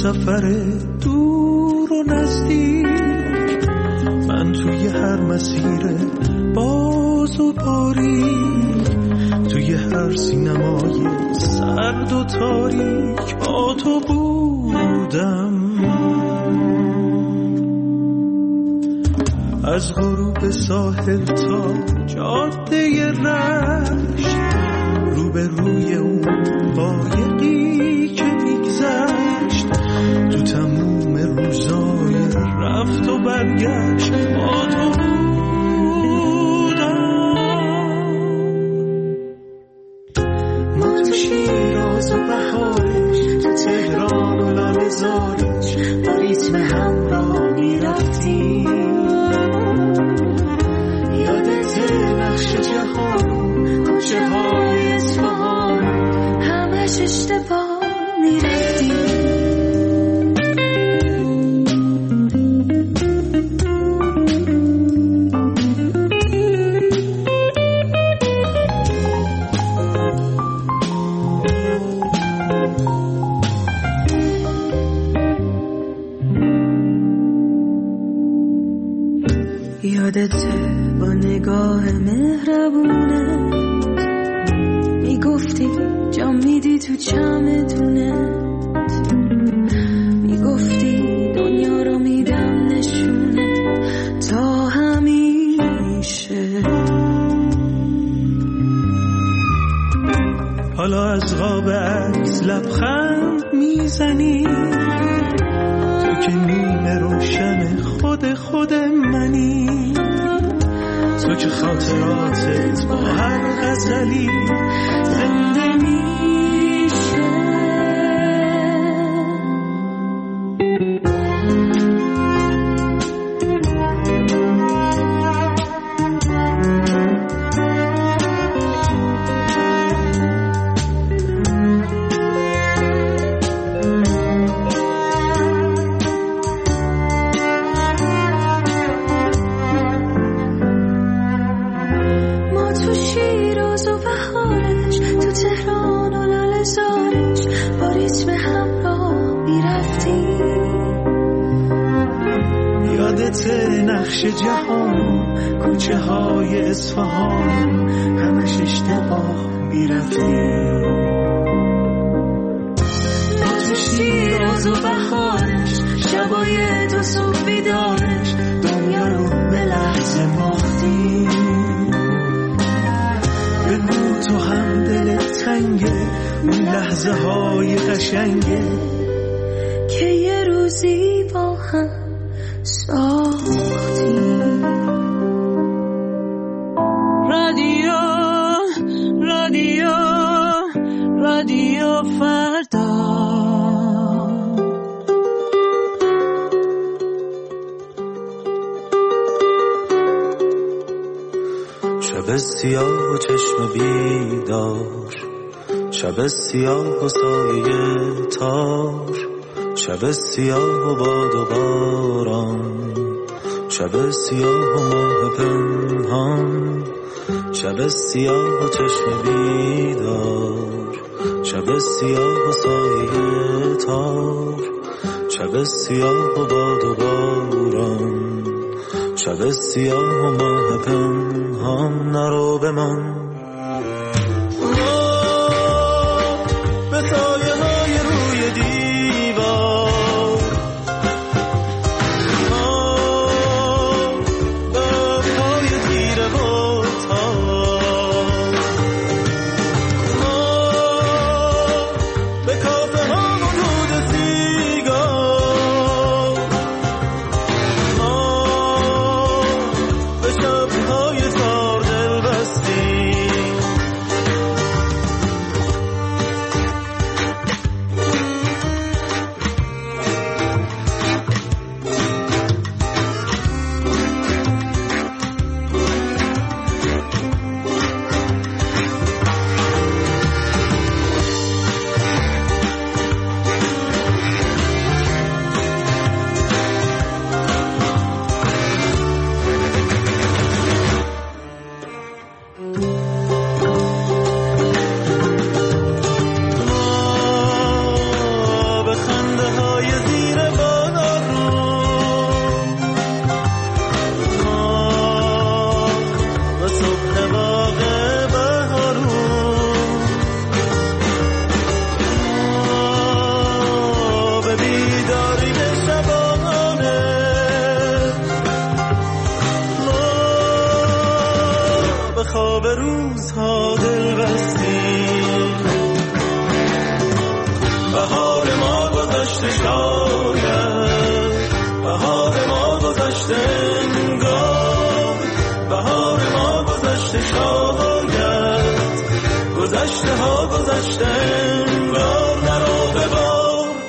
سفر دور و نزدیک، من توی هر مسیر باز و باریک، توی هر سینمای سرد و تاریک با تو بودم. از غروب ساحل تا جاده رشت، روبروی اون قایقی که میگذشت، تو تموم روزای رفت و برگشت با تو بودم. ما تو شیراز و بهارش، تو تهران و لاله‌زارش، با ریتم همراه میرفتیم. نقش جهان، کوچه های اصفهان، همش اشتباه میرفتیم. یادته با نگاه مهربونت میگفتی جا میدی تو چمدونت، میگفتی دنیا رو میدم نشونه تا همیشه. حالا از قاب عکس لبخند میزنی، تو که نیمه روشن خود منی، تو که خاطراتت با هر غزلی زنده میشه. نقش جهان، کوچه های اصفهان، همش اشتباه میرفتیم. ما تو شیراز و بهارش، شبای تو صبح بیدارش، دنیا رو به لحظه باختیم. بگو تو هم دلت تنگه، اون لحظه های قشنگه که یه روزی با هم ساختیم. رادیو فردا. شب سیاه و چشم بیدار، شب سیاه و سایه تار، شب سیاه و باد و باران، شب سیاه و ماه پنهان، شب سیاه و چشم بیدار، شب سیاه و سایه تار، شب سیاه و باد و باران، شب سیاه و ماه پنهان. نرو بمان به سایه های روی دیوار، به پای تیره و تار، به کافه ها و دود سیگار، به شبهای تار دل بستیم. روزها دل بستی. بهار ما گذشته شاید، بهار ما گذشته انگار، بهار ما گذشته شاید، گذشته ها گذشته انگار. نرو ببار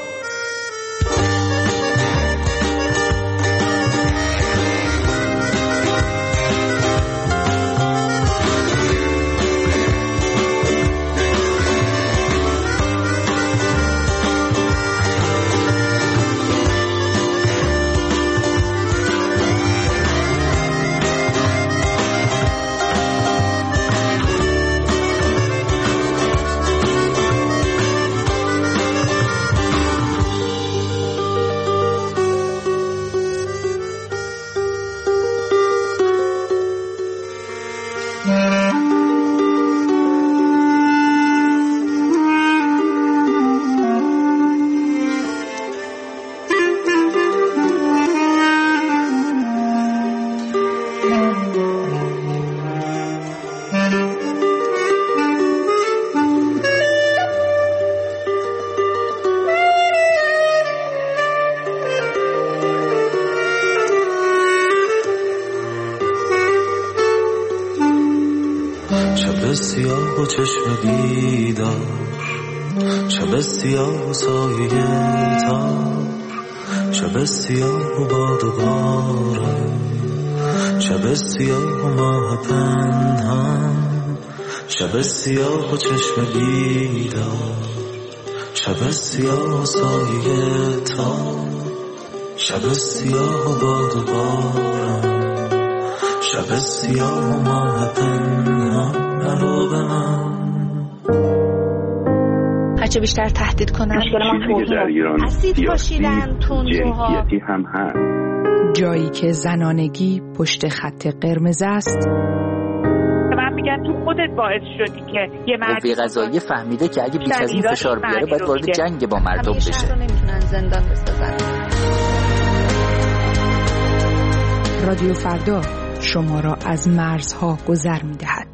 سیاه و چشم بیدار، شب سیاه و سایه تار، شب سیاه و باد و باران، شب سیاه و ماه پنهان، شب سیاه و چشم بیدار، شب سیاه و سایه تار، شب سیاه و باد و باران، شب سیاه و ماه پنهان. نرو به من هرچه بیشتر تهدید کنن اسید پاشیدن تندروها هم هست. جایی که زنانگی پشت خط قرمز است. من میگم تو خودت باعث شدی که یه قوه قضاییه فهمیده که اگه بیش از این فشار بیاره باید وارد جنگ با مردم بشه. شهر رو نمیتونن زندان بسازن. رادیو فردا شما را از مرزها گذر می‌دهد.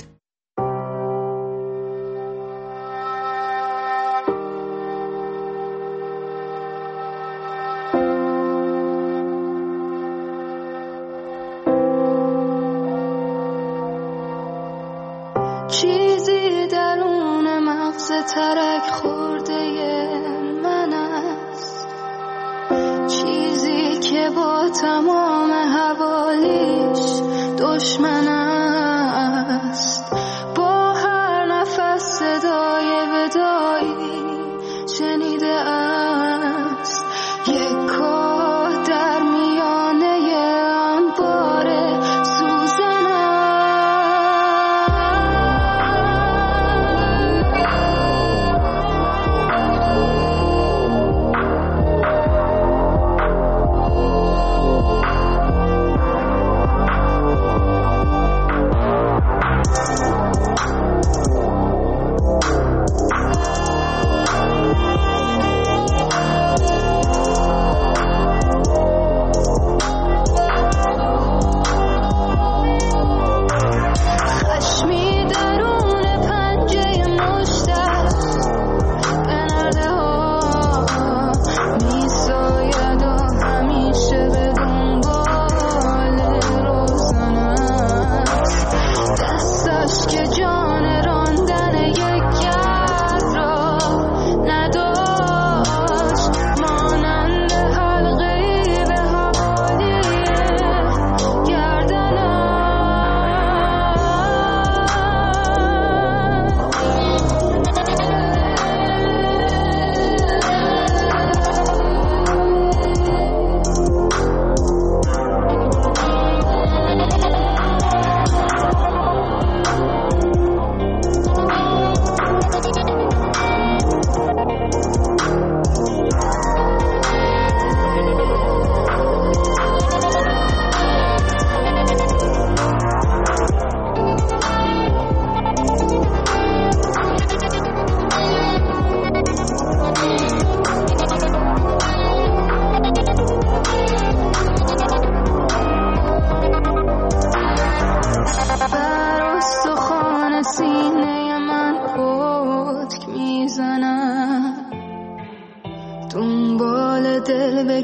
چیزی درون مغز ترک خورده من است، چیزی که با تمام حوالیش دشمن است. با هر نفس صدای ودایی شنیده است، یک کاه در میانه انبار سوزن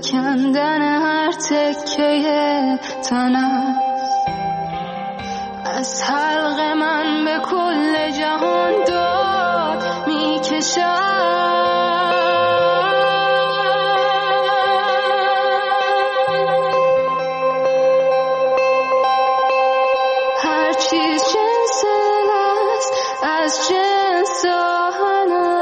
کندن هر تکه تنم، از حلق من به کل جهان داد میکشم. هر چیز جنس است از جنس آهنم.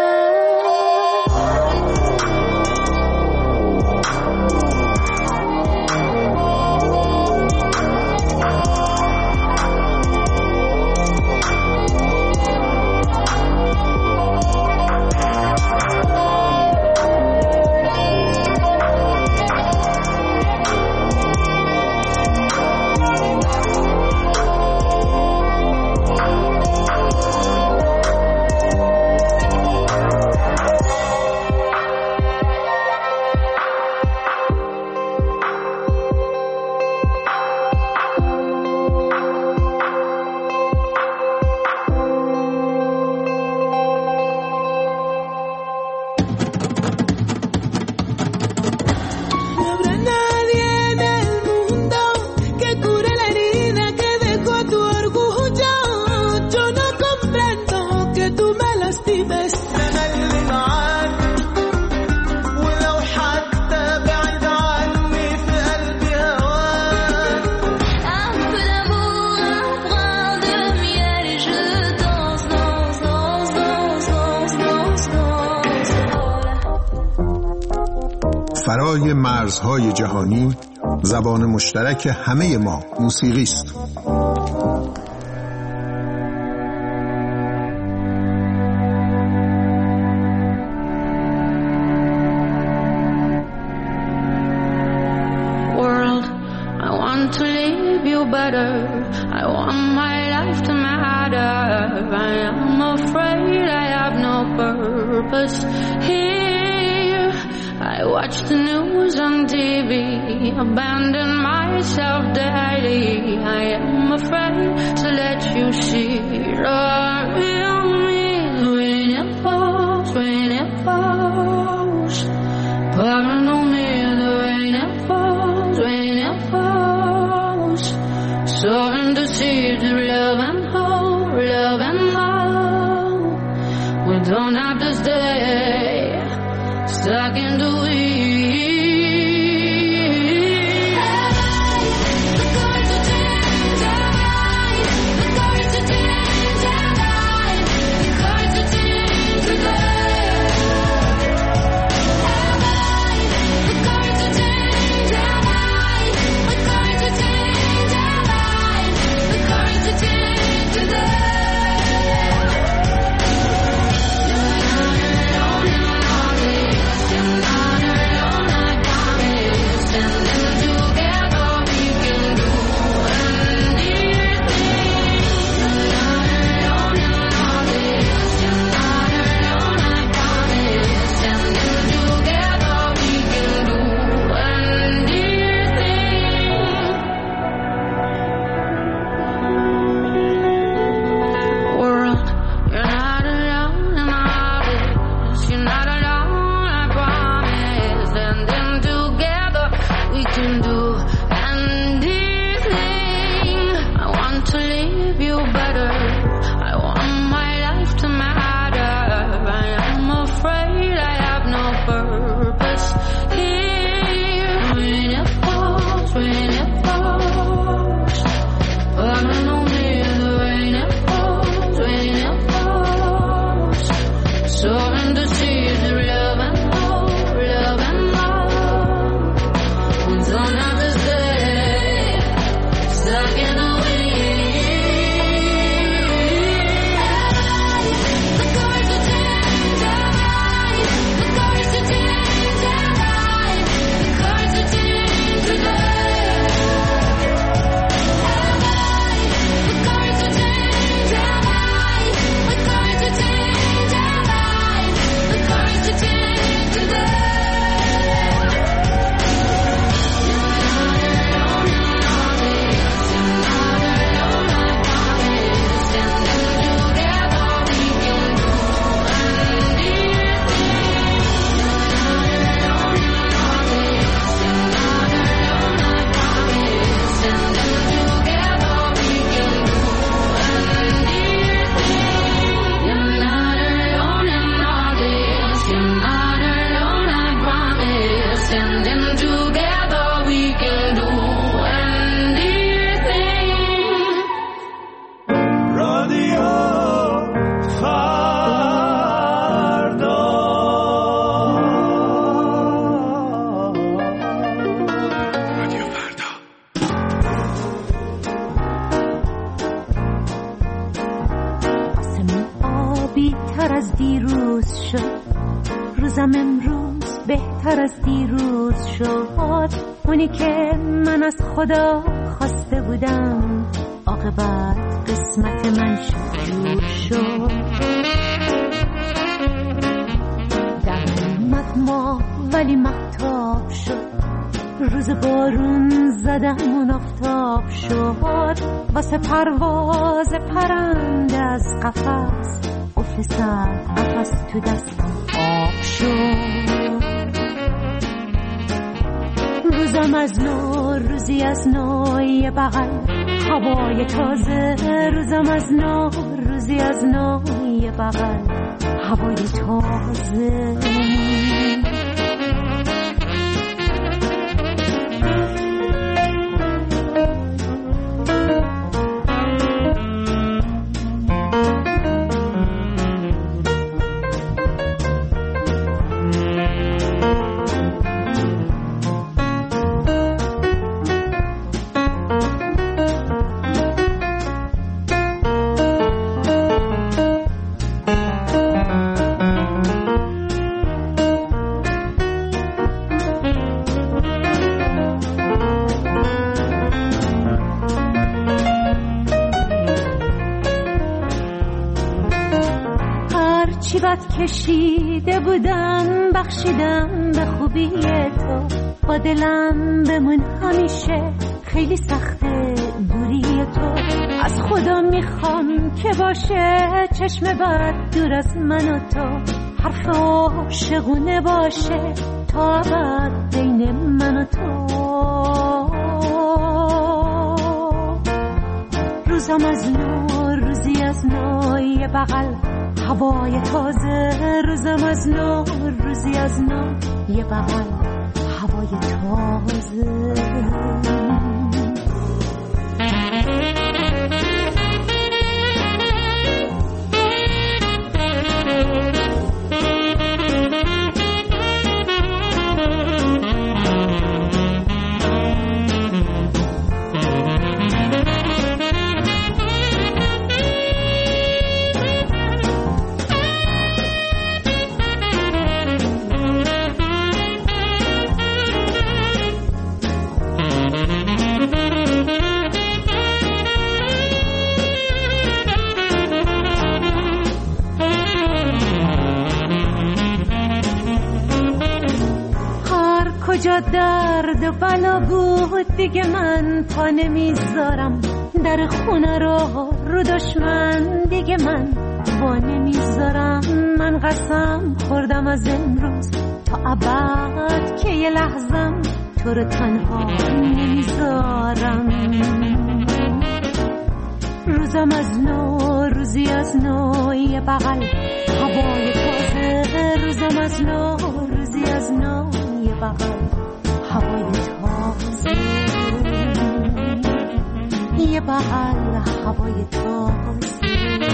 فرای مرزهای جهانی زبان مشترک همه ما موسیقی است. World, I want to leave you better. I want my life to matter. I am afraid I have no purpose here. I watch the news on TV, abandon myself daily. I am afraid to let you see the real me. When it falls, pardon me. The rain it falls, sowing the seeds of love and hope, love and hope. We don't have to stay stuck in the weeds. بهتر از دیروز شد، روزم امروز بهتر از دیروز شد. اونی که من از خدا خواسته بودم عاقبت قسمت من جور شد. در اومد ما ولی مهتاب شد، روز بارون زدمون آفتاب شد. واسه پرواز پرنده از قفس قفل سر قفس تو دستم آب شد. روزم از نو روزی از نو یه بغل هوای تازه، روزم از نو روزی از نو یه بغل هوای تازه. کشیده بودم بخشیدم به خوبی تو، با دلم بمون همیشه، خیلی سخته دوری تو. از خدا میخوام که باشه چشم بد دور از من و تو، حرف عاشقونه باشه تا ابد بین من و تو. روزم از نو روزی از نو یه بغل هوای تازه، روزم از نو روزی از نو یه بغل هوای تازه. کجا درد و بلا بود دیگه من پا نمیذارم، در خونه رو دشمن دیگه من با نمیذارم. من قسم خوردم از امروز تا ابد که یه لحظم تو رو تنها نمیذارم. روزم از نو روزی از نو یه بغل هوای تازه، روزم از نو روزی از نو یه بغل هوای تازه، یه بغل هوای تازه،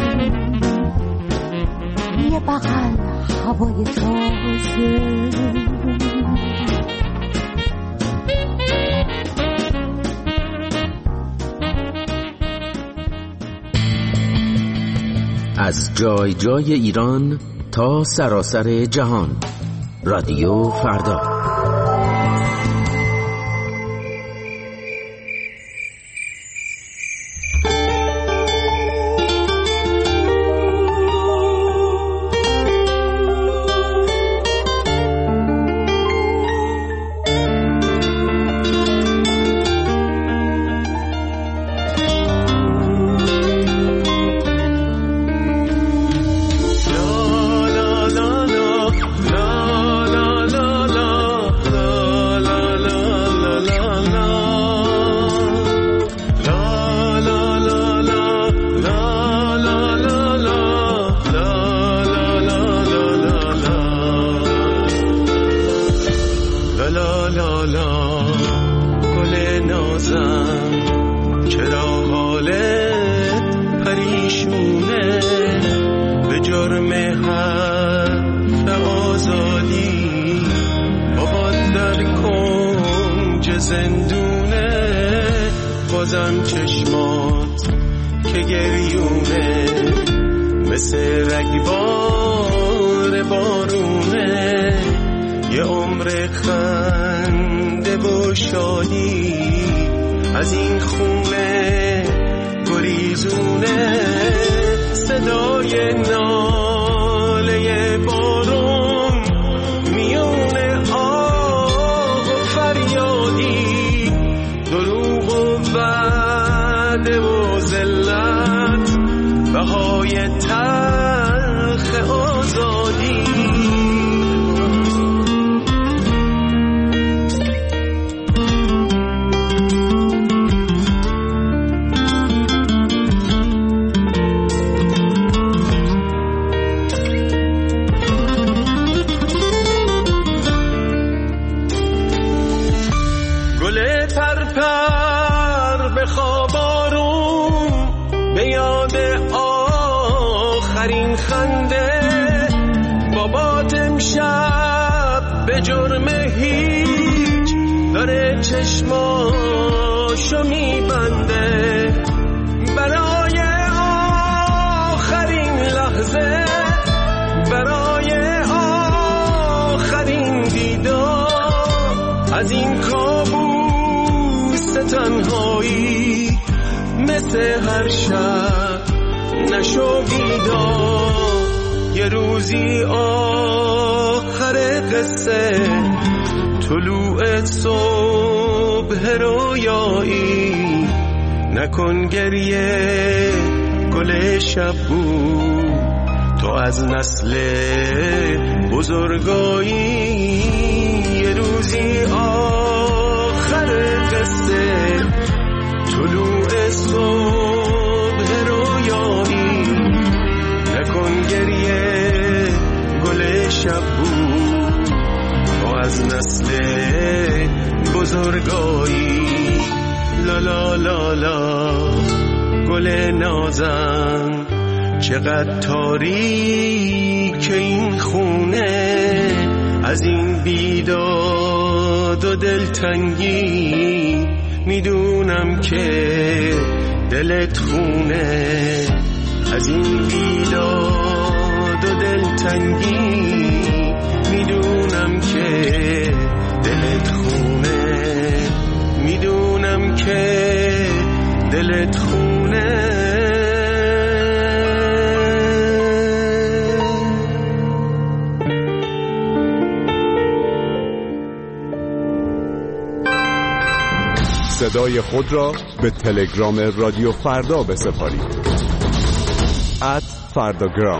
یه بغل هوای تازه. از جای جای ایران تا سراسر جهان، رادیو فردا. بازم چشمات که گریونه مثل رگبار بارونه، یه عمر خنده و شادی از این خونه گریزونه. صدای ناله بارون میونه آه و فریادی، دروغ و وعده و ذلت، بهای تلخ آزادی. خنده بابات امشب به جرم هیچ داره چشماشو میبنده. برای آخرین لحظه، برای آخرین دیدار از این کابوس تنهایی، مثل هر شب نشو بیدار. یه روزی آخر قصه، طلوع صبح رویایی، نکن گریه گل شب بود، تو از نسل بزرگایی. یه روزی آخر قصه، طلوع صبح رویایی، نکن گریه گل شب بود، تو از نسل بزرگایی. لا لا لا لا گل نازم، چقدر تاریک این خونه، از این بیداد و دلتنگی میدونم که دلت خونه. از این بیداد و دلتنگی میدونم که دلت خونه، میدونم که دلت خونه. صدای خود را به تلگرام رادیو فردا بسپارید. @فرداگرام.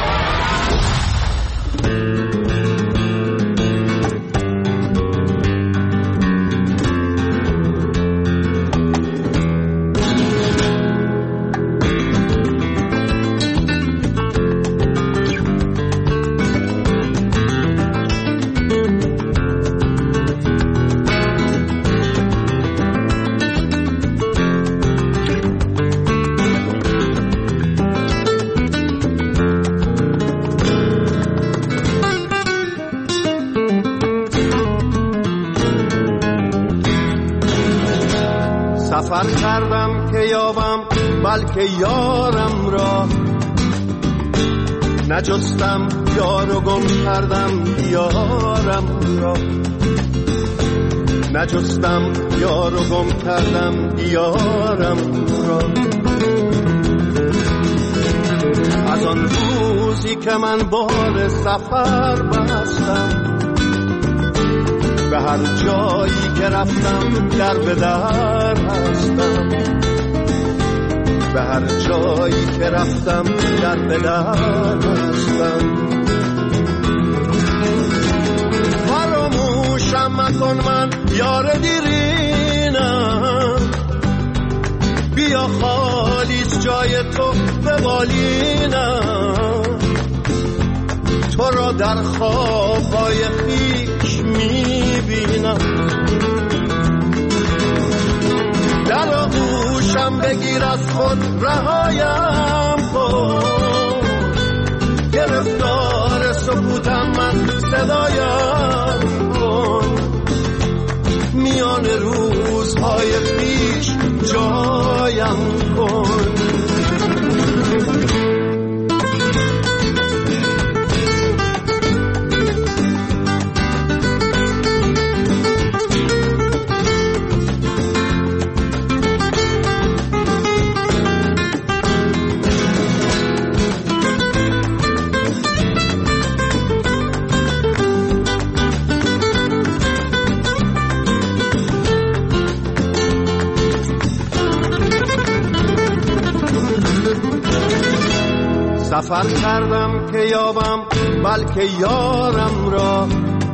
سفر کردم که یابم بلکه یارم را، نجستم یار و گم کردم یارم را، نجستم یار و گم کردم یارم را. از آن روزی که من بال سفر بستم، به هر جایی که رفتم در به در هستم، به هر جایی که رفتم در به در هستم. فراموشم مکن من یار دیرینم، بیا خالیت جای تو به بالینم، تو را در خوابهای خویش میبینم. در آغوشم بگیر از خود رهایم کن، گرفتار سکوتم من صدایم کن، میان روزهای پیش جایم کن. سفر کردم که یابم بلکه یارم را،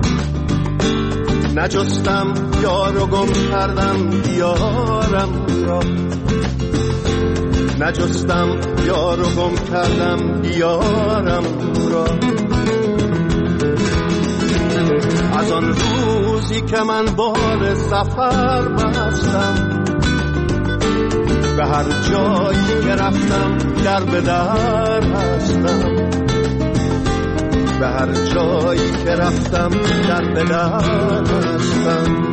نجستم یار و گم کردم یارم را، نجستم یار و گم کردم یارم را. از آن روزی که من بال سفر بستم، به هر جایی که رفتم در به در هستم، به هر جایی که رفتم در به در هستم.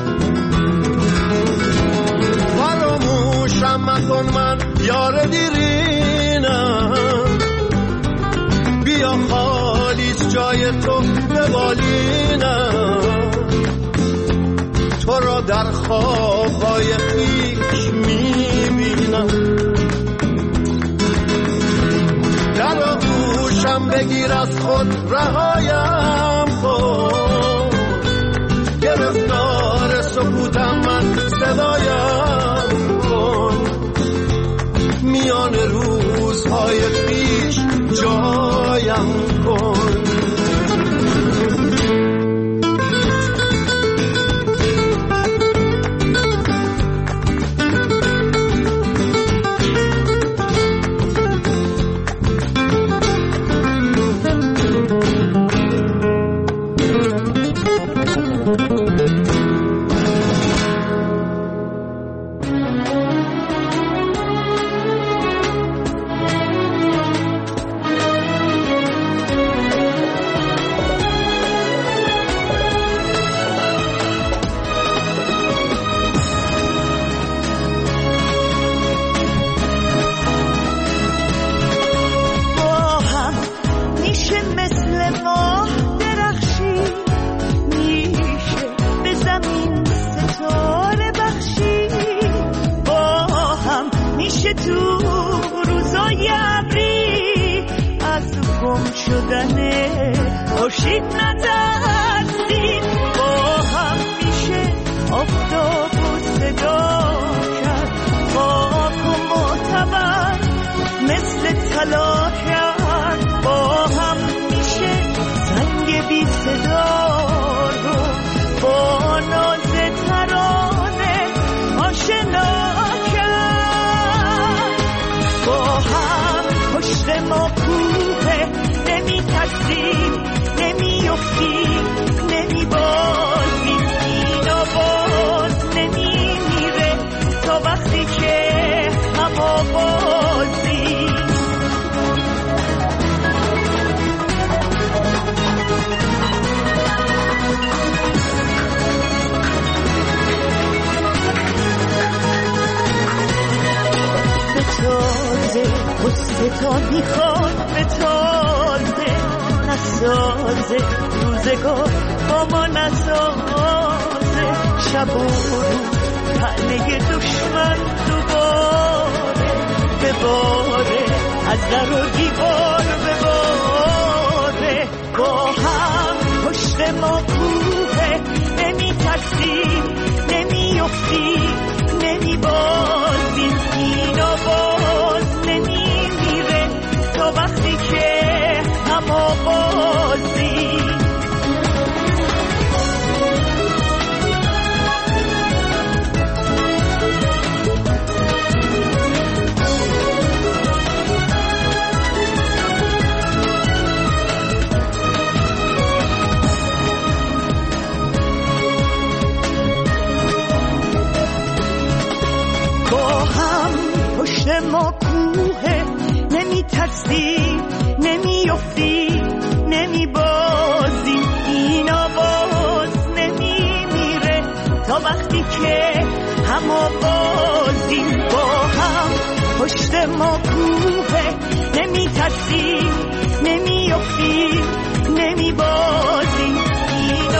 فراموشم مکن من یار دیرینم، بیا خالیست جای تو به بالینم، تو را در خوابهای خویش میبینم. در آغوشم بگیر از خود رهایم کن، گرفتار سکوتم من صدایم کن، میان روزهای پیش جایم کن. ما کوه نمی ترسی نمی افتی نمی بازی این آواز نمی میره تا وقتی که هم آوازی با هم پشت ما کوه نمی ترسی نمی افتی نمی بازی این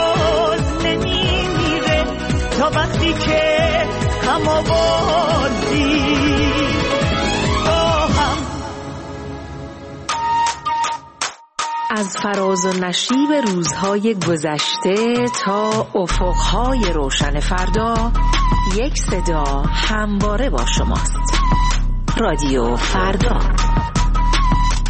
آواز نمی میره تا وقتی که هم آوازی از فراز و نشیب روزهای گذشته تا افقهای روشن فردا، یک صدا همواره با شماست. رادیو فردا.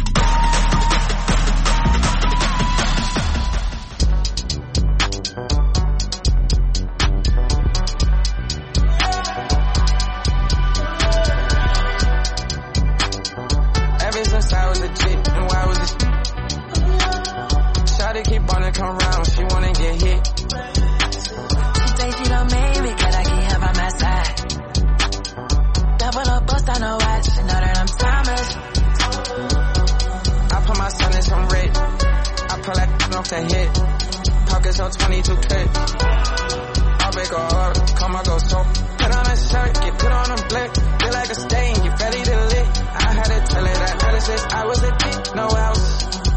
and hit. Pockets on 22K. I'll break her heart, come I go so. Put on a shirt, get put on a blick. Feel like a stain, get ready to lick. I had to tell her that ever since I was a kid, no else.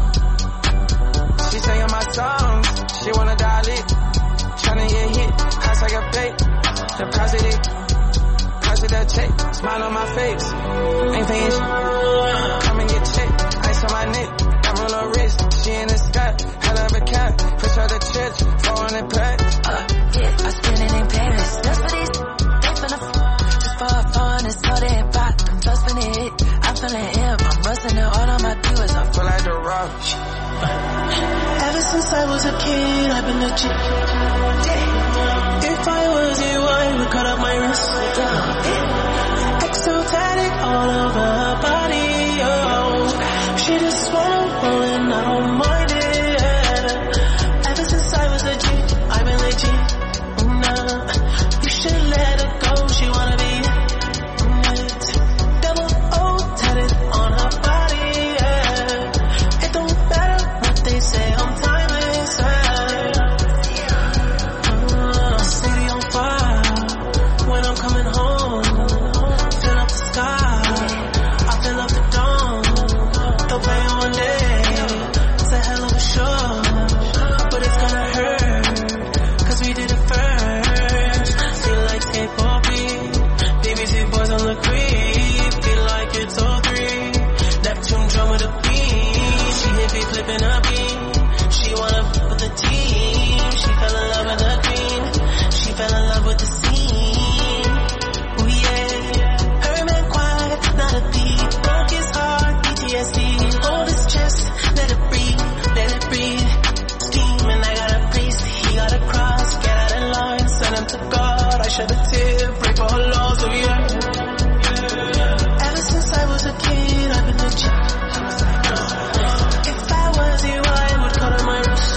She singing my songs, she wanna dial it. Tryna get hit, cost like a plate. Deposit it, deposit that check. Smile on my face, ain't paying shit. Come and get checked, ice on my neck. I'm on her wrist, she in the sky. Hell of a cat, push her to church, 400 packs. Yeah, I spend it in Paris. Just for these, they finna just for fun. It's all they pop, I'm just finna hit. I'm feeling ill, I'm rusting it. All of my viewers, I feel like the rock. Ever since I was a kid, I've been legit. If I was you, I would cut up my wrist. Exotic all over her body, oh. She just wanna roll and I don't mind it. Ever since I was a G, I've been legit. Nah, you should let her go, she wanna be it. Double O tatted on her body, yeah. It don't matter what they say, I'm timeless. City on fire when I'm coming home. Fill up the sky, I fill up the dawn. They'll play one day, it's a hell of a show, but it's gonna hurt, cause we did it first. Feel like skateboarding, BBC boys on the creep. Feel like it's all three, Neptune drum with a beat. She hit me flipping a beat, she wanna with the team. She fell in love with the green, she fell in love with the scene. Oh yeah, her man quiet, not a thief. Broke his heart, PTSD. Hold his chest, let it breathe, let it breathe. Steam and I got a priest, he got a cross. Get out of line, send him to God. I shed a tear, break for her laws, oh yeah. Ever since I was a kid, I've been legit. If I was you, I would cut on my wrist.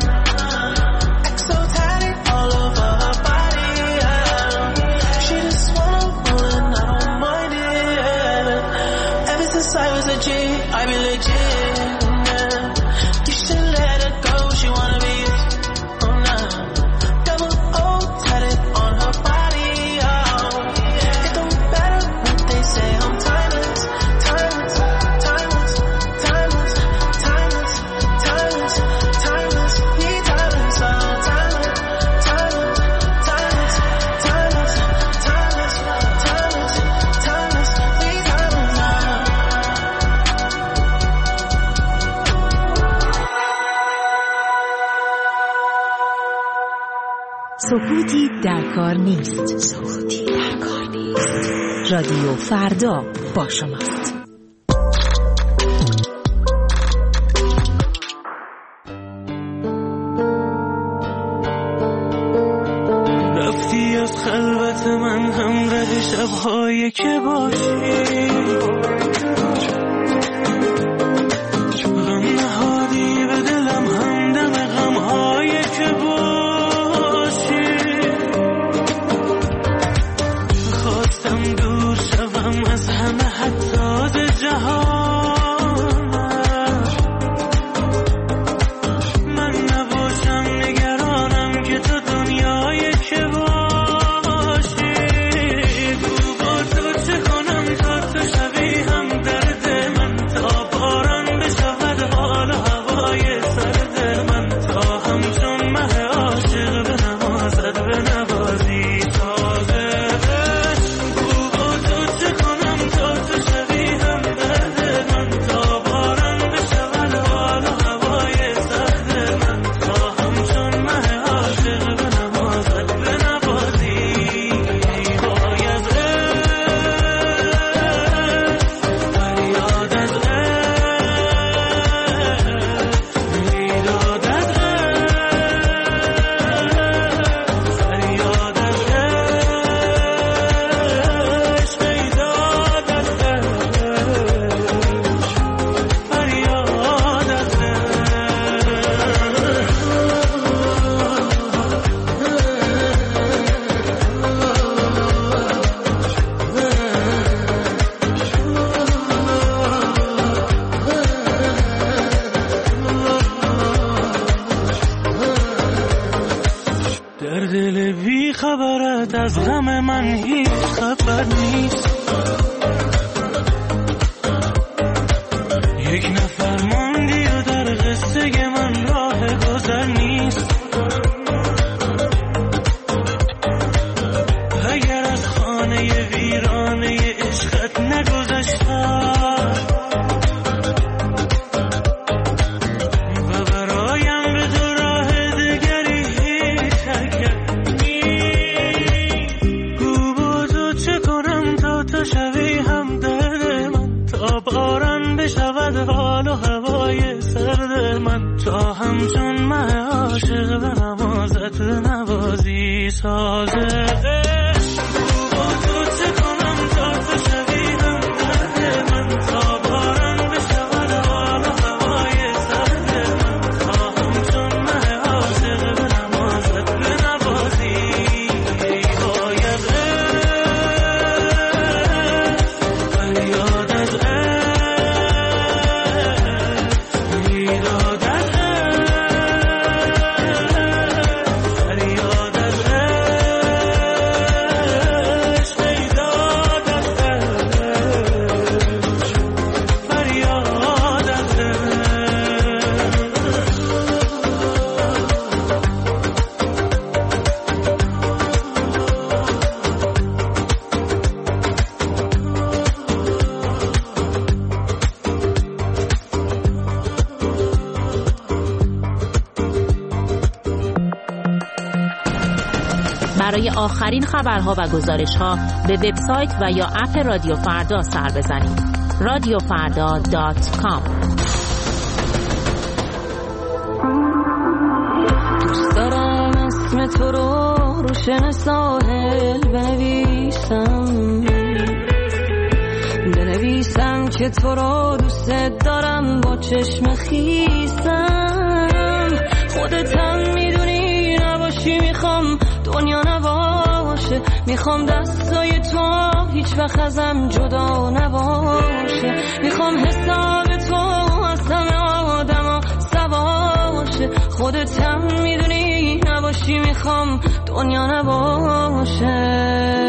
Exotic all over her body, yeah. She just wanna roll and I don't mind it. Ever since I was a G, I've been legit. Yeah. You should let her go, she wanna be it. Oh nah, double O tatted on her body, oh. It don't matter what they say, I'm timeless, timeless, timeless, timeless, timeless, timeless, timeless, we timeless, oh, timeless, timeless, timeless, timeless, timeless, timeless, timeless, we timeless, oh. سکوتی در کار نیست. سکوتی در کار نیست. رادیو فردا با شماست. رفتی از خلوت من همراه شب‌هایی که باشی، غم نهادی به دلم همدم غم‌هایی که باشی. خواستم دور شوم از همه حتی ز جهان، من نباشم نگرانم که تو دنیای که باشی. گو با تو چه کنم تا تو شبیهم از غم من هیچ خبر نیست. یک نفر ماندی و در قصه من راه گذر نیست. اگر از خانه ویرانه عشقت نگذشتم و برایم به تو راه دگری هیچ حرکت نیست. گو با تو چه کنم تا تو شوی همدرد من، تا باران بشود حال و هوای سرد من، تا همچون من عاشق به نمازت نوازی سازه. برای آخرین خبرها و گزارش‌ها به وبسایت و یا اپ رادیو فردا سر بزنید. radiofarda.com. دوست دارم اسم تو رو روشن ساحل بنویسم که تو رو دوست دارم با چشم خیسم. خودت هم میدونی نباشی میخوام دنیا نباشه، میخوام دستای تو هیچ وقت ازم جدا نباشه، میخوام حساب تو از همه آدما سواشه. خودت هم میدونی نباشی میخوام دنیا نباشه.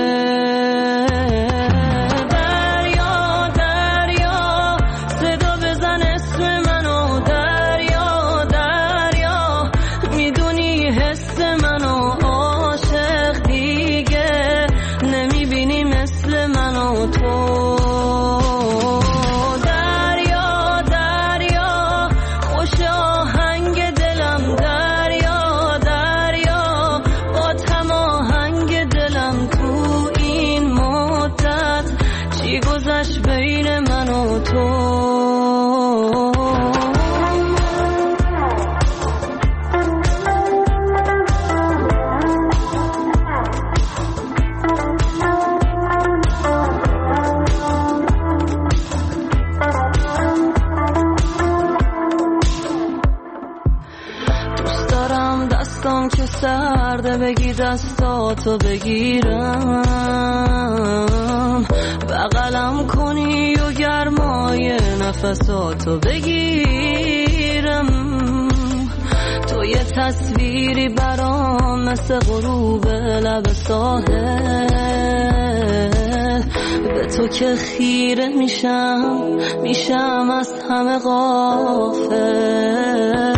بگی دستاتو بگیرم، بغلم کنی و گرمای نفساتو بگیرم. تو یه تصویری برام مثل غروب لب ساحل، به تو که خیره میشم از همه غافل.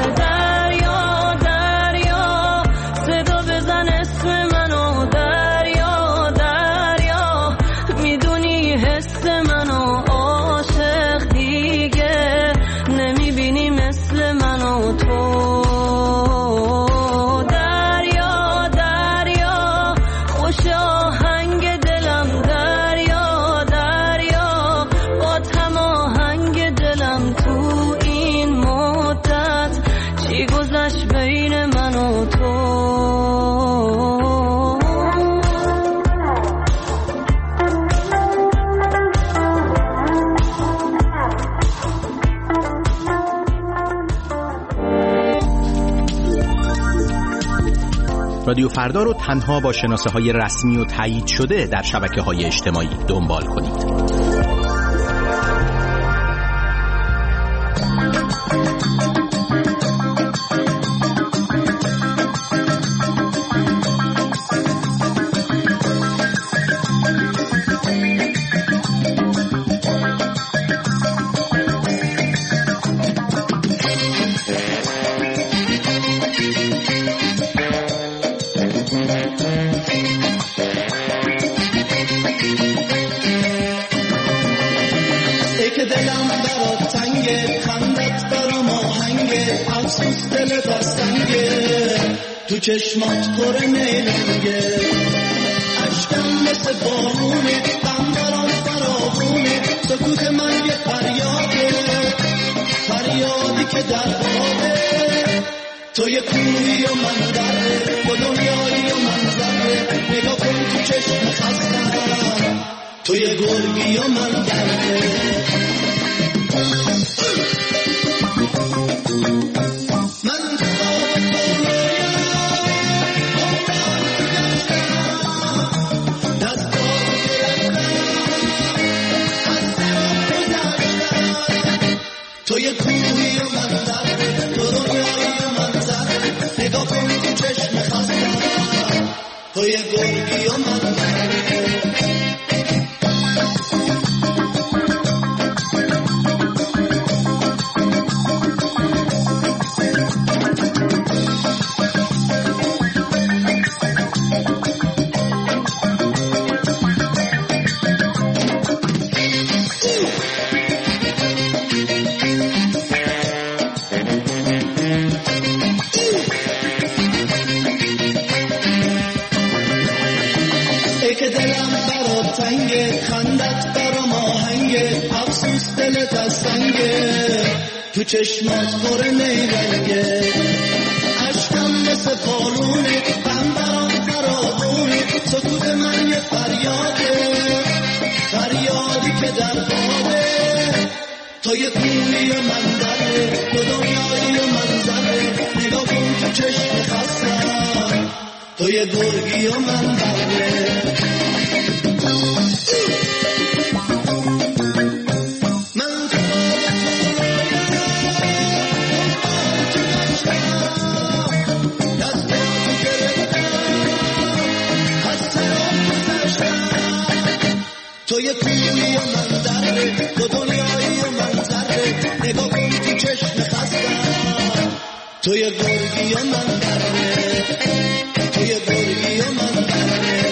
رادیو فردا رو تنها با شناسه‌های رسمی و تایید شده در شبکه‌های اجتماعی دنبال کنید. که دلم برات تنگه، خندت برام آهنگه، افسوس دل دستنگه، تو چشمات پر نیرنگه، عشقم مثل بارونه، غم برام فراوونه، سکوت من یه فریاده، فریادی که در خوابه، تو یه کوهی و من دره، تو دنیایی و من ذره، نگاه کن تو چشم خستم، تو یه گرگی و من دره. تو یه کوهی و من دره، تو دنیایی و من ذره، نگاه کن تو چشم خستم، تو یه گرگی و من دره. تو چشمات پر نیرنگه، عشقم مثل بارونه، غم برام فراوونه، سکوت من یه فریاده، فریادی که در خوابه، تو یه کوهی و من دره، تو دنیایی و من ذره، نگاه کن تو چشم خستم، تو یه گرگی و من دره. تو یه کوهی و من دره، تو دنیایی و من ذره، نگاه کن تو چشم خستم، تو یه گرگی و من دره، تو یه گرگی و من دره.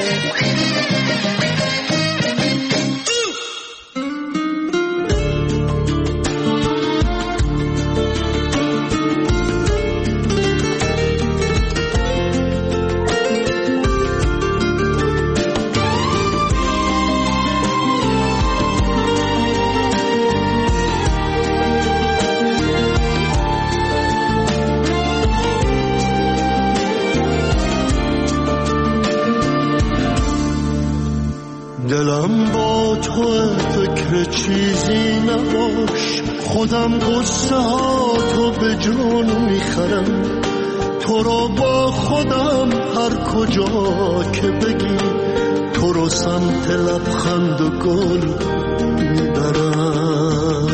دلم با تو فکر چیزی نباش، خودم قصه ها تو به جون میخرم، تو رو با خودم هر کجا که بگی، تو رو سمت لبخند و گل میبرم.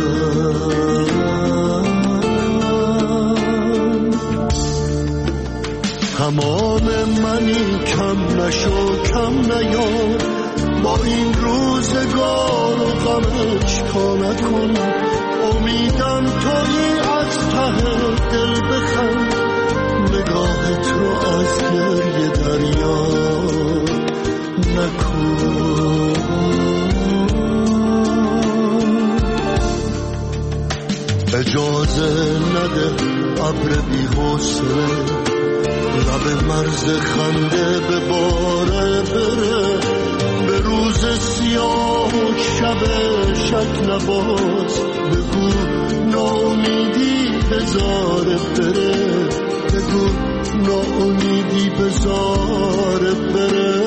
تمام منی کم نشو کم نیار، با این روزگار و غمش تا نکن، امیدم تویی از ته دل بخند، نگاهت رو از گریه دریا نکن. اجازه نده ابر بی‌حوصله لب مرز خنده به باره بره، به روز سیاه و شب شک نباز، بگو ناامیدی بذاره بره، بگو ناامیدی بذاره بره.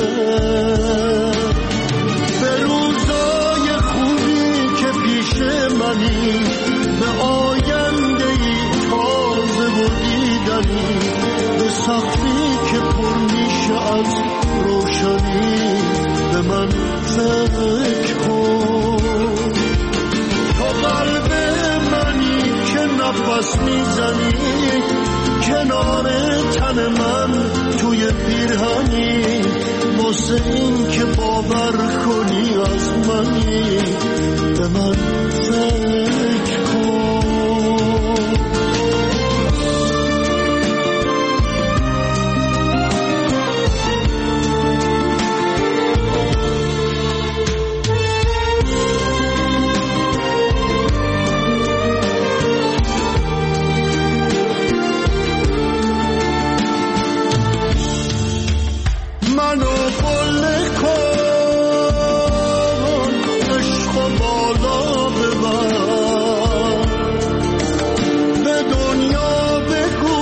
به روزای خوبی که پیش منی، به آیندهی تازه و دیدنی، به سختی که پر میشه از روشنی، به من فکر کن. تو قلب منی که نفس میزنی، کنار تن من توی پیرهنی، واسه این که باور کنی از منی، به من فکر کن. بالا ببر، به دنیا بگو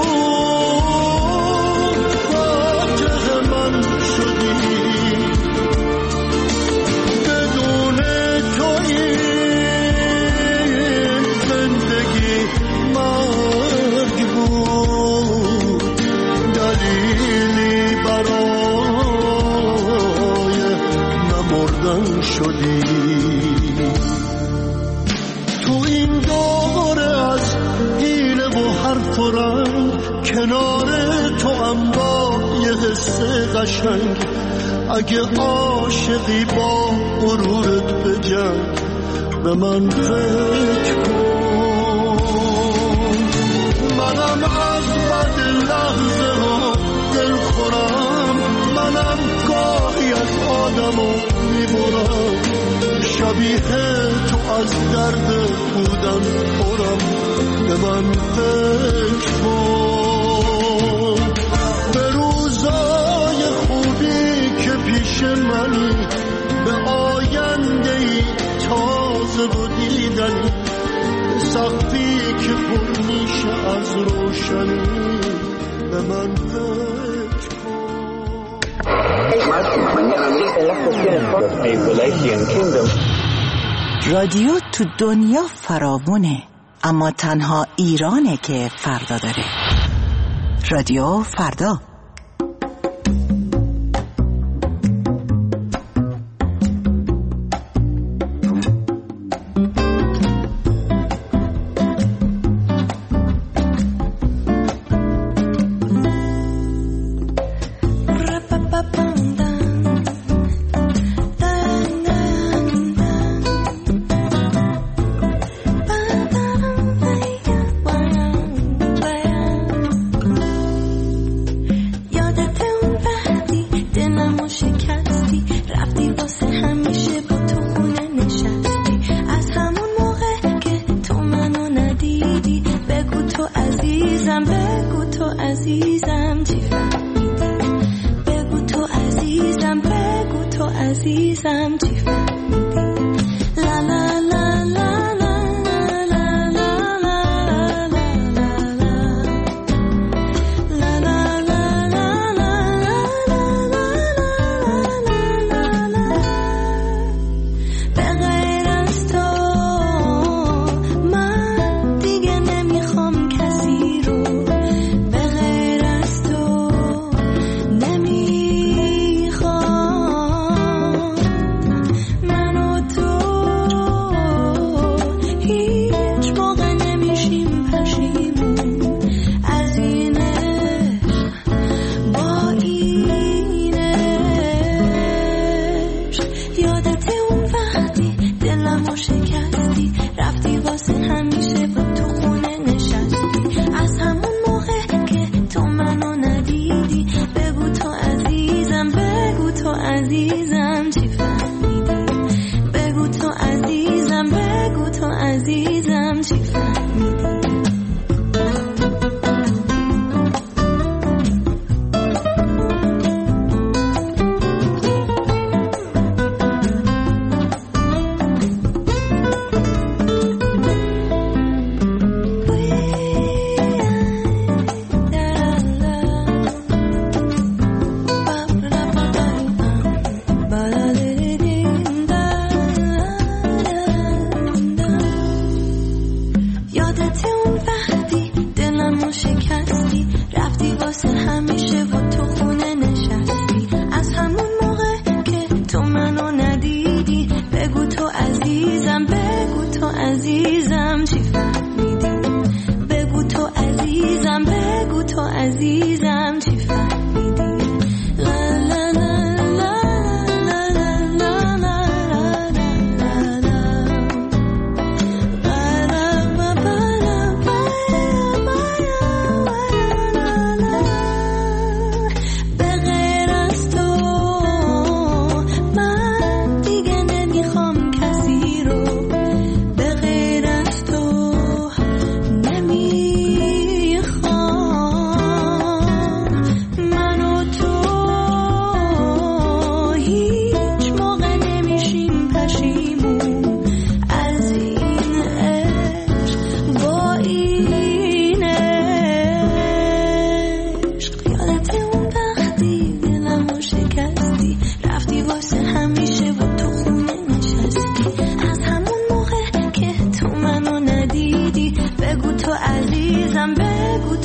فاتح من شدی، بدون تو این زندگی مرگ بود، دلیلی برای نمردن شدی. تو این دوره از حیله و حرف و رنگ، کنار تو هم با یه حس قشنگ، اگه عاشقی با غرورت بجنگ، به من فکر کن. منم از بد لحظه ها دل خورم، منم گاهی از آدمو میبرم، شبیه تو از درد بودن خورم، به من فکر کن. به روزای خوبی که پیش منی، به آینده‌ای تازه و دیدنی، به سقفی که پر میشه از روشنی، به من فکر کن. رادیو تو دنیا فراوونه، اما تنها ایرانه که فردا داره. رادیو فردا.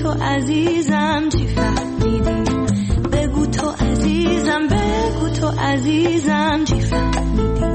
تو عزیزم چی فهمیدی، بگو تو عزیزم، بگو تو عزیزم چی فهمیدی.